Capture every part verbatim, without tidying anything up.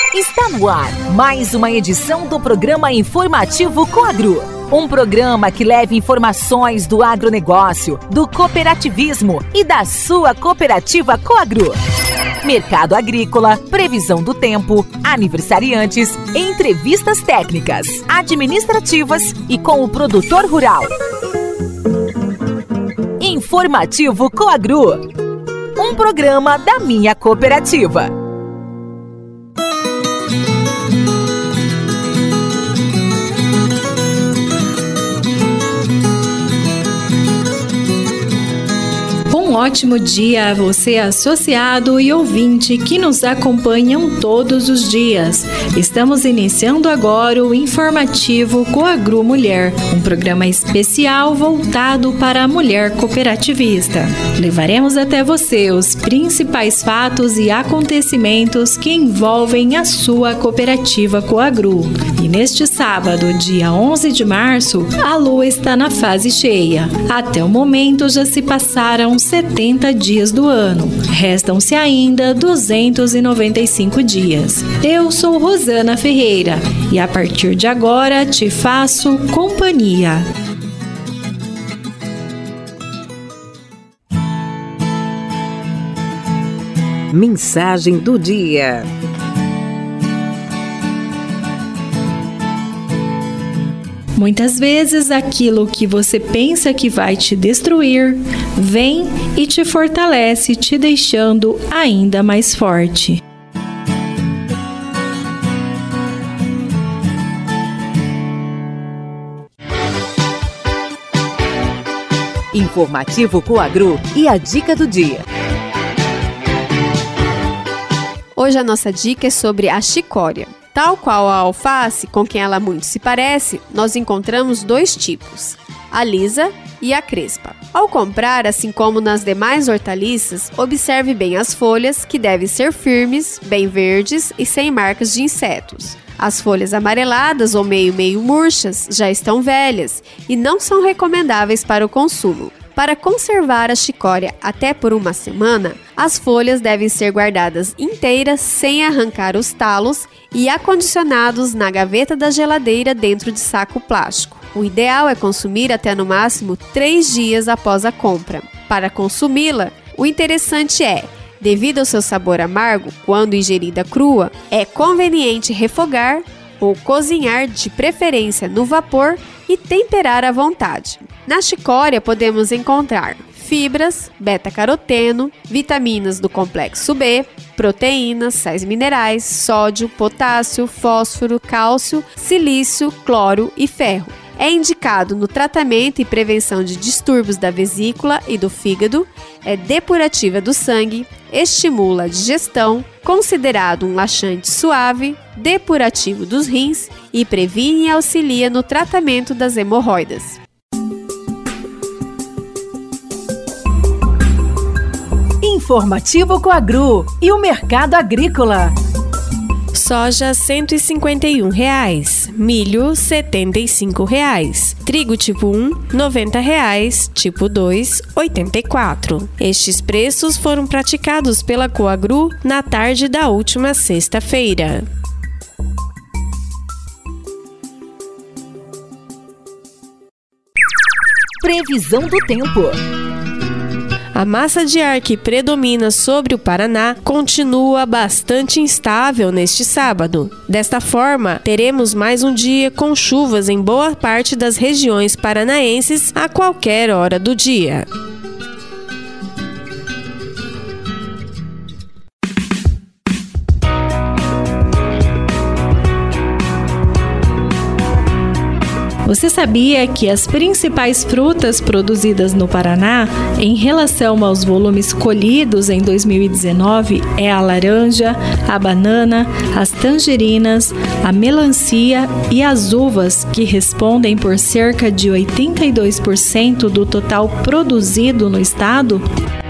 Está no ar mais uma edição do programa Informativo Coagro. Um programa que leva informações do agronegócio, do cooperativismo e da sua cooperativa Coagro. Mercado agrícola, previsão do tempo, aniversariantes, entrevistas técnicas, administrativas e com o produtor rural. Informativo Coagro. Um programa da minha cooperativa. Um ótimo dia a você, associado e ouvinte que nos acompanham todos os dias. Estamos iniciando agora o Informativo Coagro Mulher, um programa especial voltado para a mulher cooperativista. Levaremos até você os principais fatos e acontecimentos que envolvem a sua cooperativa Coagro. E neste sábado, dia onze de março, a lua está na fase cheia. Até o momento já se passaram setenta dias do ano. Restam-se ainda duzentos e noventa e cinco dias. Eu sou Rosana Ferreira e a partir de agora te faço companhia. Mensagem do dia. Muitas vezes aquilo que você pensa que vai te destruir, vem e te fortalece, te deixando ainda mais forte. Informativo Coagro e a dica do dia. Hoje a nossa dica é sobre a chicória. Tal qual a alface, com quem ela muito se parece, nós encontramos dois tipos, a lisa e a crespa. Ao comprar, assim como nas demais hortaliças, observe bem as folhas, que devem ser firmes, bem verdes e sem marcas de insetos. As folhas amareladas ou meio-meio murchas já estão velhas e não são recomendáveis para o consumo. Para conservar a chicória até por uma semana, as folhas devem ser guardadas inteiras sem arrancar os talos e acondicionados na gaveta da geladeira dentro de saco plástico. O ideal é consumir até no máximo três dias após a compra. Para consumi-la, o interessante é, devido ao seu sabor amargo, quando ingerida crua, é conveniente refogar ou cozinhar, de preferência no vapor, e temperar à vontade. Na chicória podemos encontrar fibras, beta-caroteno, vitaminas do complexo B, proteínas, sais minerais, sódio, potássio, fósforo, cálcio, silício, cloro e ferro. É indicado no tratamento e prevenção de distúrbios da vesícula e do fígado, é depurativa do sangue, estimula a digestão, considerado um laxante suave, depurativo dos rins e previne e auxilia no tratamento das hemorroidas. Informativo Coagro e o mercado agrícola. Soja cento e cinquenta e um reais, milho setenta e cinco reais, trigo tipo um noventa reais, tipo dois oitenta e quatro. Estes preços foram praticados pela Coagro na tarde da última sexta-feira. Previsão do tempo. A massa de ar que predomina sobre o Paraná continua bastante instável neste sábado. Desta forma, teremos mais um dia com chuvas em boa parte das regiões paranaenses a qualquer hora do dia. Você sabia que as principais frutas produzidas no Paraná, em relação aos volumes colhidos em dois mil e dezenove, é a laranja, a banana, as tangerinas, a melancia e as uvas, que respondem por cerca de oitenta e dois por cento do total produzido no estado?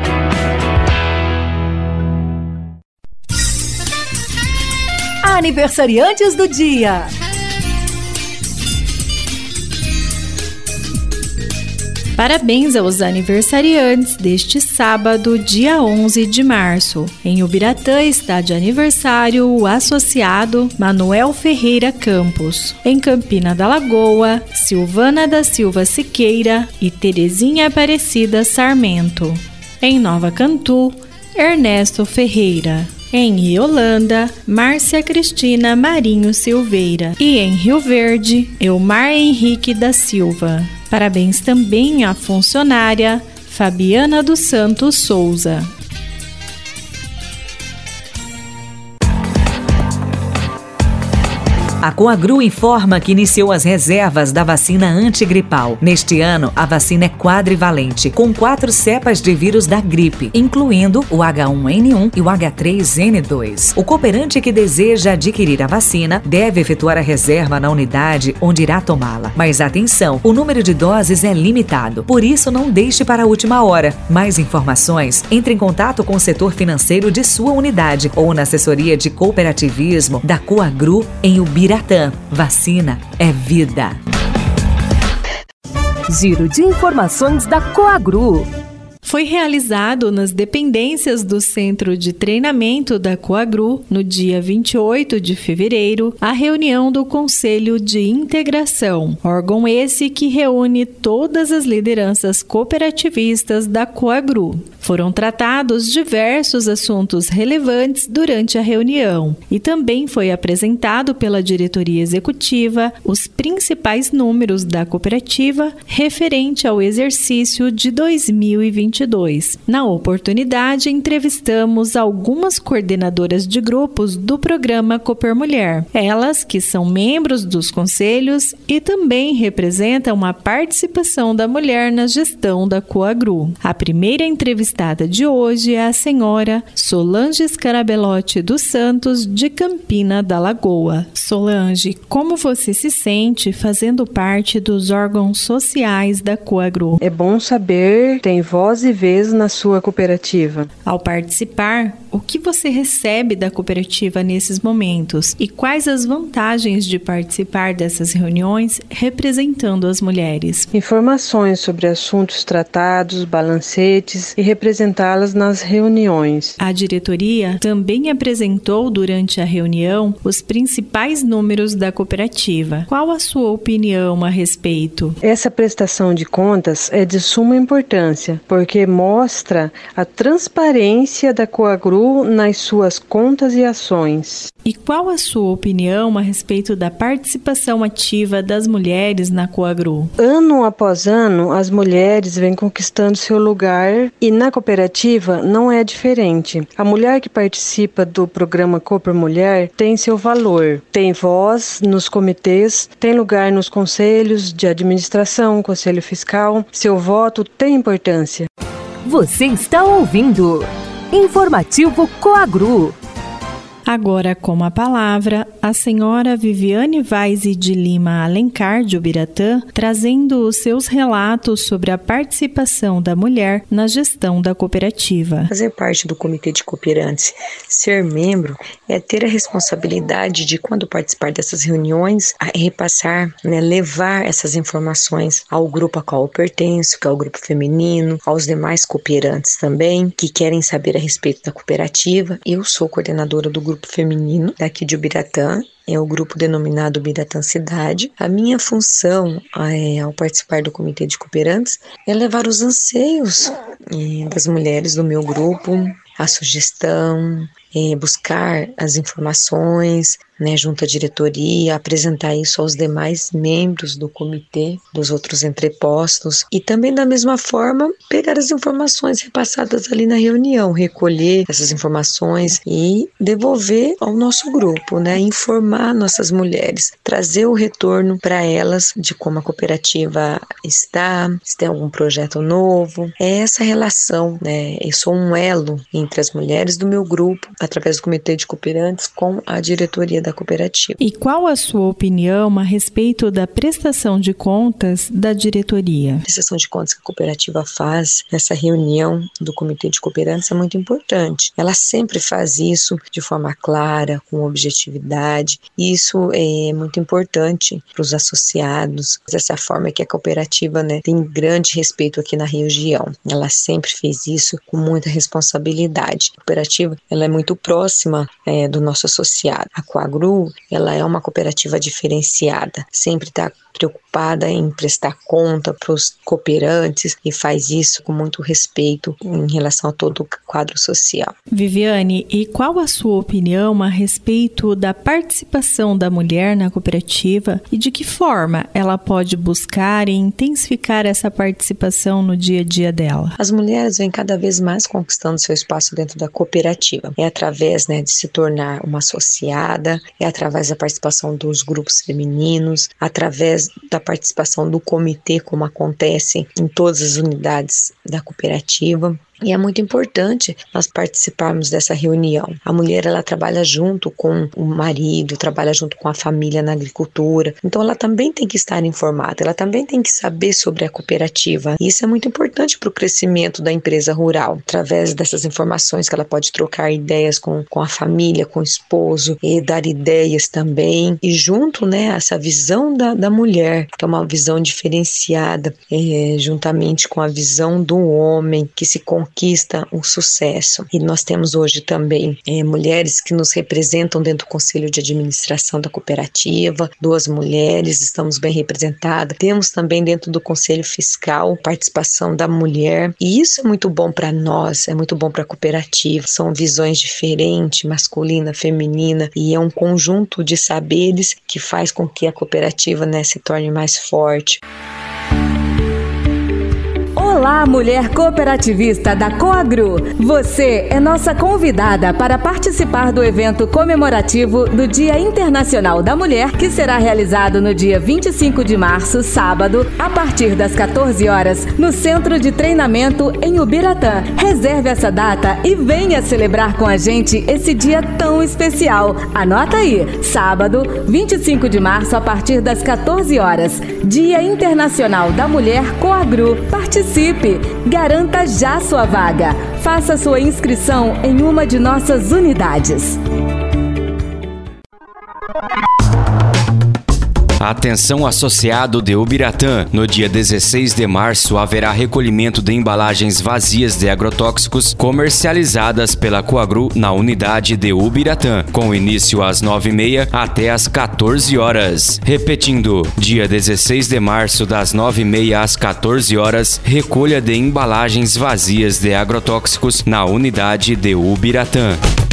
Aniversariantes do dia. Parabéns aos aniversariantes deste sábado, dia onze de março. Em Ubiratã está de aniversário o associado Manuel Ferreira Campos. Em Campina da Lagoa, Silvana da Silva Siqueira e Terezinha Aparecida Sarmento. Em Nova Cantu, Ernesto Ferreira. Em Riolanda, Márcia Cristina Marinho Silveira. E em Rio Verde, Elmar Henrique da Silva. Parabéns também à funcionária Fabiana dos Santos Souza. A Coagru informa que iniciou as reservas da vacina antigripal. Neste ano, a vacina é quadrivalente, com quatro cepas de vírus da gripe, incluindo o H um N um e o H três N dois. O cooperante que deseja adquirir a vacina deve efetuar a reserva na unidade onde irá tomá-la. Mas atenção, o número de doses é limitado, por isso não deixe para a última hora. Mais informações, entre em contato com o setor financeiro de sua unidade ou na assessoria de cooperativismo da Coagru em Ubiratã. Vacina é vida. Giro de informações da Coagru. Foi realizado nas dependências do Centro de Treinamento da Coagru, no dia vinte e oito de fevereiro, a reunião do Conselho de Integração, órgão esse que reúne todas as lideranças cooperativistas da Coagru. Foram tratados diversos assuntos relevantes durante a reunião e também foi apresentado pela diretoria executiva os principais números da cooperativa referente ao exercício de dois mil e vinte e dois. Na oportunidade, entrevistamos algumas coordenadoras de grupos do programa Cooper Mulher, elas que são membros dos conselhos e também representam a participação da mulher na gestão da Coagru. A primeira entrevistada de hoje é a senhora Solange Scarabelotti dos Santos, de Campina da Lagoa. Solange, como você se sente fazendo parte dos órgãos sociais da Coagru? É bom saber, tem voz e vez na sua cooperativa. Ao participar, o que você recebe da cooperativa nesses momentos e quais as vantagens de participar dessas reuniões representando as mulheres? Informações sobre assuntos tratados, balancetes e representá-las nas reuniões. A diretoria também apresentou durante a reunião os principais números da cooperativa. Qual a sua opinião a respeito? Essa prestação de contas é de suma importância, porque mostra a transparência da Coagru nas suas contas e ações. E qual a sua opinião a respeito da participação ativa das mulheres na Coagru? Ano após ano, as mulheres vêm conquistando seu lugar e na cooperativa não é diferente. A mulher que participa do programa Cooper Mulher tem seu valor, tem voz nos comitês, tem lugar nos conselhos de administração, conselho fiscal, seu voto tem importância. Você está ouvindo Informativo Coagru. Agora, com a palavra, a senhora Viviane Vaise de Lima Alencar, de Ubiratã, trazendo os seus relatos sobre a participação da mulher na gestão da cooperativa. Fazer parte do comitê de cooperantes, ser membro, é ter a responsabilidade de, quando participar dessas reuniões, repassar, né, levar essas informações ao grupo a qual eu pertenço, que é o grupo feminino, aos demais cooperantes também, que querem saber a respeito da cooperativa. Eu sou coordenadora do grupo feminino daqui de Ubiratã, é o grupo denominado Ubiratã Cidade. A minha função é, ao participar do comitê de cooperantes é levar os anseios é, das mulheres do meu grupo, a sugestão, é, buscar as informações, né, junto à diretoria, apresentar isso aos demais membros do comitê, dos outros entrepostos, e também da mesma forma pegar as informações repassadas ali na reunião, recolher essas informações e devolver ao nosso grupo, né, informar nossas mulheres, trazer o retorno para elas de como a cooperativa está, se tem algum projeto novo. É essa relação, né, eu sou um elo entre as mulheres do meu grupo através do Comitê de Cooperantes, com a diretoria da cooperativa. E qual a sua opinião a respeito da prestação de contas da diretoria? A prestação de contas que a cooperativa faz nessa reunião do Comitê de Cooperantes é muito importante. Ela sempre faz isso de forma clara, com objetividade. Isso é muito importante para os associados. Dessa forma que a cooperativa, né, tem grande respeito aqui na região. Ela sempre fez isso com muita responsabilidade. A cooperativa, ela é muito próxima é, do nosso associado. A Coagru, ela é uma cooperativa diferenciada. Sempre está preocupada em prestar conta para os cooperantes e faz isso com muito respeito em relação a todo o quadro social. Viviane, e qual a sua opinião a respeito da participação da mulher na cooperativa e de que forma ela pode buscar e intensificar essa participação no dia a dia dela? As mulheres vêm cada vez mais conquistando seu espaço dentro da cooperativa. É através, né, de se tornar uma associada, é através da participação dos grupos femininos, através da participação do comitê, como acontece em todas as unidades da cooperativa. E é muito importante nós participarmos dessa reunião. A mulher, ela trabalha junto com o marido, trabalha junto com a família na agricultura. Então, ela também tem que estar informada, ela também tem que saber sobre a cooperativa. E isso é muito importante para o crescimento da empresa rural. Através dessas informações que ela pode trocar ideias com, com a família, com o esposo, e dar ideias também. E junto, né, essa visão da, da mulher, que é uma visão diferenciada, é, juntamente com a visão do homem, que se conquista o sucesso. E nós temos hoje também é, mulheres que nos representam dentro do Conselho de Administração da cooperativa, duas mulheres, estamos bem representadas. Temos também dentro do Conselho Fiscal participação da mulher, e isso é muito bom para nós, é muito bom para a cooperativa. São visões diferentes, masculina, feminina, e é um conjunto de saberes que faz com que a cooperativa, né, se torne mais forte. Olá, mulher cooperativista da Coagru! Você é nossa convidada para participar do evento comemorativo do Dia Internacional da Mulher, que será realizado no dia vinte e cinco de março, sábado, a partir das quatorze horas, no Centro de Treinamento em Ubiratã. Reserve essa data e venha celebrar com a gente esse dia tão especial. Anota aí, sábado, vinte e cinco de março, a partir das quatorze horas, Dia Internacional da Mulher Coagru. Participe! Garanta já sua vaga. Faça sua inscrição em uma de nossas unidades. Atenção, associado de Ubiratã. No dia dezesseis de março haverá recolhimento de embalagens vazias de agrotóxicos comercializadas pela Coagru na unidade de Ubiratã, com início às nove e meia até às quatorze horas. Repetindo, dia dezesseis de março, das nove e meia às quatorze horas, recolha de embalagens vazias de agrotóxicos na unidade de Ubiratã.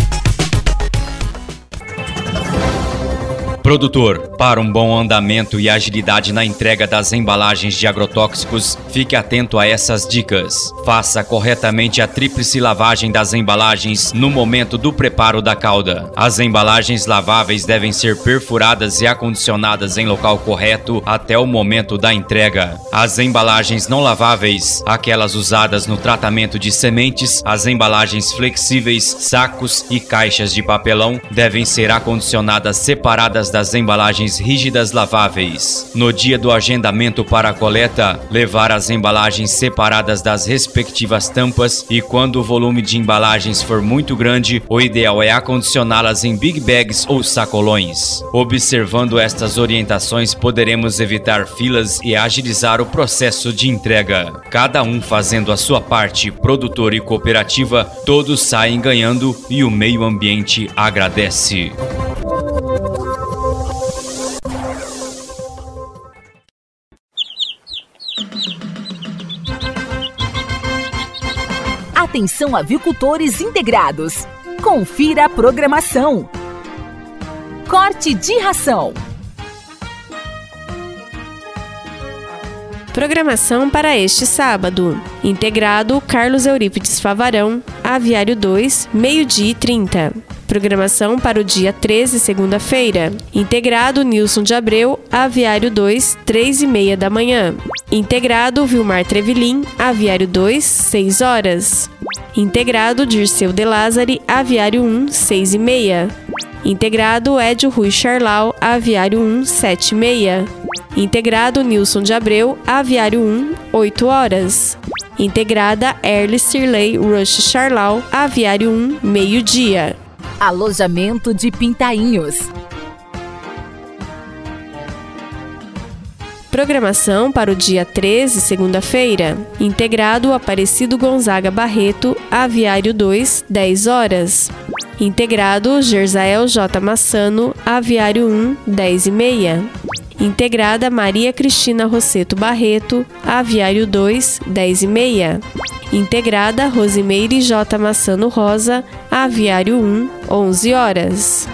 Produtor, para um bom andamento e agilidade na entrega das embalagens de agrotóxicos, fique atento a essas dicas. Faça corretamente a tríplice lavagem das embalagens no momento do preparo da calda. As embalagens laváveis devem ser perfuradas e acondicionadas em local correto até o momento da entrega. As embalagens não laváveis, aquelas usadas no tratamento de sementes, as embalagens flexíveis, sacos e caixas de papelão, devem ser acondicionadas separadas das embalagens rígidas laváveis. No dia do agendamento para a coleta, levar as embalagens separadas das respectivas tampas, e quando o volume de embalagens for muito grande, o ideal é acondicioná-las em big bags ou sacolões. Observando estas orientações, poderemos evitar filas e agilizar o processo de entrega. Cada um fazendo a sua parte, produtor e cooperativa, todos saem ganhando e o meio ambiente agradece. Atenção, avicultores integrados. Confira a programação. Corte de ração. Programação para este sábado. Integrado Carlos Eurípides Favarão, Aviário dois, meio-dia e trinta. Programação para o dia treze, segunda-feira. Integrado Nilson de Abreu, Aviário dois, três e meia da manhã. Integrado Vilmar Trevelin, Aviário dois, seis horas. Integrado Dirceu de Lázari, Aviário um, seis e meia. Integrado Edio Rui Charlau, Aviário um, sete e meia. Integrado Nilson de Abreu, Aviário um, oito horas. Integrada Erle Cirlei Rush Charlau, Aviário um, meio-dia. Alojamento de Pintainhos. Programação para o dia treze, segunda-feira. Integrado Aparecido Gonzaga Barreto, Aviário dois, dez horas. Integrado Gerzael J. Massano, Aviário um, dez e meia. Integrada Maria Cristina Rosseto Barreto, Aviário dois, dez e meia. Integrada Rosimeire J. Massano Rosa, Aviário um, onze horas.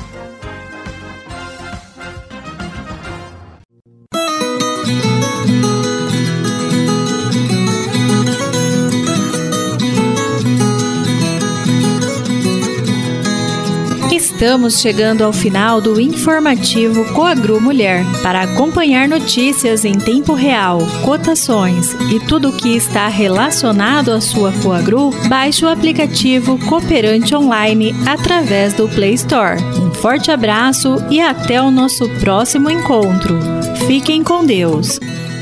Estamos chegando ao final do informativo Coagru Mulher. Para acompanhar notícias em tempo real, cotações e tudo o que está relacionado à sua Coagru, baixe o aplicativo Cooperante Online através do Play Store. Um forte abraço e até o nosso próximo encontro. Fiquem com Deus!